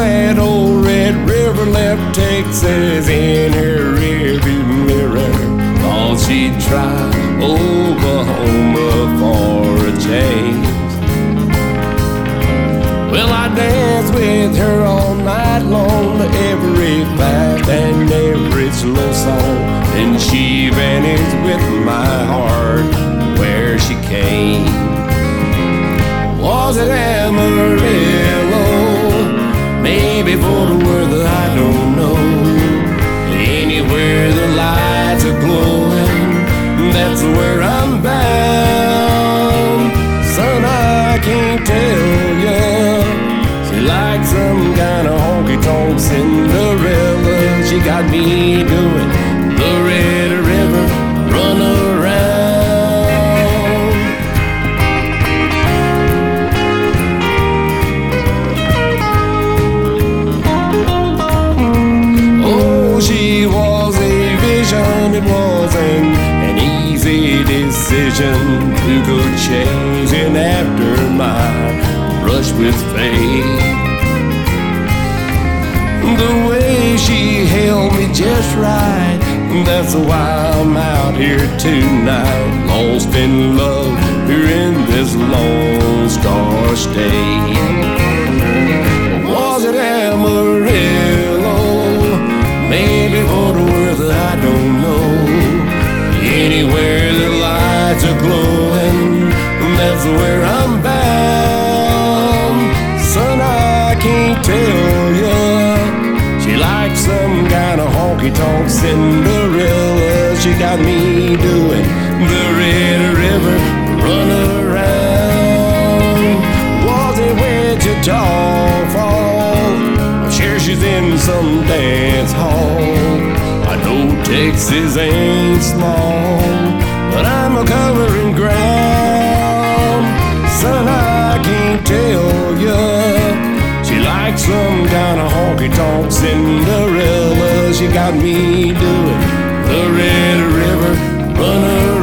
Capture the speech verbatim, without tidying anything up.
that old Red River, left Texas in her rearview mirror. Thought she'd try Oklahoma for a change. Well, I danced with her all night long to every fast and every slow song. Then she vanished with my heart where she came. Was it Amarillo? Maybe Fort Worth, I don't know. Anywhere the lights are glowing, that's where I'm bound. Son, I can't tell ya. She like some kind of honky-tonk Cinderella. She got me doing the Red River run around. Oh, she was a vision. It wasn't an easy decision to go chasing after my brush with fate. The way she held me just right, that's why I'm out here tonight, lost in love here in this Lone Star State. Was it Amarillo? Maybe Fort Worth, I don't know. Anywhere the lights are glowing, that's where I'm bound. Son, I can't tell ya. She likes some kind of honky-tonk Cinderella. She got me doing the Red River run around. Was it Wichita Falls? I'm sure she's in some dance hall. I know Texas ain't small, but I'm a covering ground. Son, I can't tell ya. She likes some kind of honky-tonk Cinderella. She got me doing the Red River run around.